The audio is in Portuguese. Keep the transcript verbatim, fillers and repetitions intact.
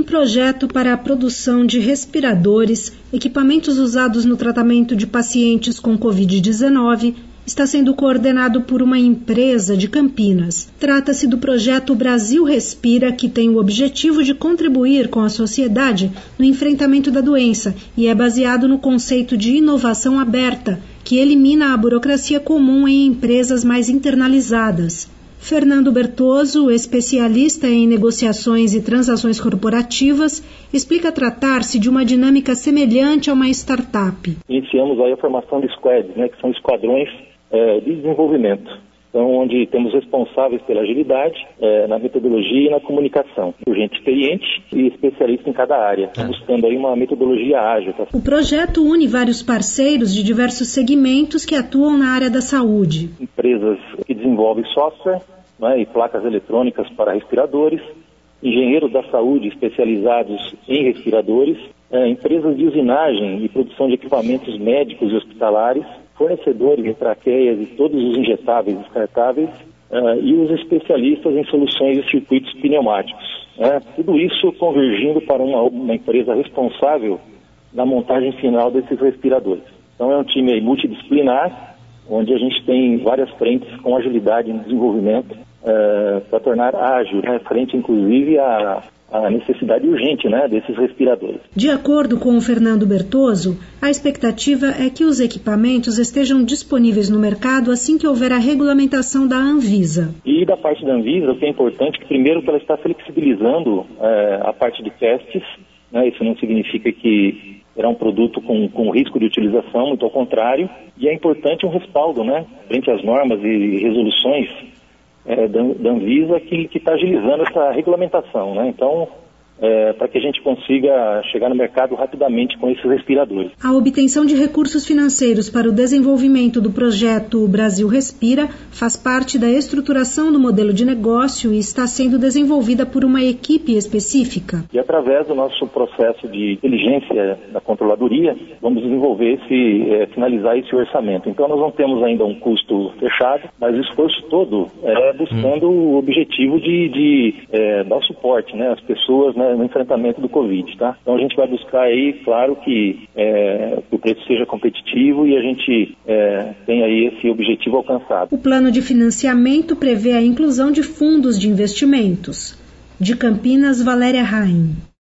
projeto para a produção de respiradores, equipamentos usados no tratamento de pacientes com covid dezenove, está sendo coordenado por uma empresa de Campinas. Trata-se do projeto Brasil Respira, que tem o objetivo de contribuir com a sociedade no enfrentamento da doença e é baseado no conceito de inovação aberta, que elimina a burocracia comum em empresas mais internalizadas. Fernando Bertozzo, especialista em negociações e transações corporativas, explica tratar-se de uma dinâmica semelhante a uma startup. Iniciamos aí a formação de squads, né, que são esquadrões é, de desenvolvimento, então, onde temos responsáveis pela agilidade, é, na metodologia e na comunicação. Gente experiente e especialista em cada área, é. buscando aí uma metodologia ágil. Tá? O projeto une vários parceiros de diversos segmentos que atuam na área da saúde. Empresas que desenvolvem software, né, e placas eletrônicas para respiradores, engenheiros da saúde especializados em respiradores, é, empresas de usinagem e produção de equipamentos médicos e hospitalares, fornecedores de traqueias e todos os injetáveis descartáveis, uh, e os especialistas em soluções de circuitos pneumáticos. Né? Tudo isso convergindo para uma, uma empresa responsável da montagem final desses respiradores. Então é um time aí multidisciplinar, onde a gente tem várias frentes com agilidade no desenvolvimento uh, para tornar ágil, né? Frente inclusive a a necessidade urgente, né, desses respiradores. De acordo com o Fernando Bertozzo, a expectativa é que os equipamentos estejam disponíveis no mercado assim que houver a regulamentação da Anvisa. E da parte da Anvisa, o que é importante é que primeiro que ela está flexibilizando é, a parte de testes, né, isso não significa que será um produto com, com risco de utilização, muito ao contrário, e é importante um respaldo, né, frente às normas e resoluções É, da, da Anvisa que está agilizando essa regulamentação, né? Então, é, para que a gente consiga chegar no mercado rapidamente com esses respiradores. A obtenção de recursos financeiros para o desenvolvimento do projeto Brasil Respira faz parte da estruturação do modelo de negócio e está sendo desenvolvida por uma equipe específica. E através do nosso processo de inteligência da controladoria, vamos desenvolver esse, é, finalizar esse orçamento. Então nós não temos ainda um custo fechado, mas o esforço todo é buscando hum. o objetivo de, de é, dar o suporte, né, às pessoas, né, no enfrentamento do Covid, tá? Então a gente vai buscar aí, claro que, é, que o preço seja competitivo e a gente é, tem aí esse objetivo alcançado. O plano de financiamento prevê a inclusão de fundos de investimentos. De Campinas, Valéria Raim.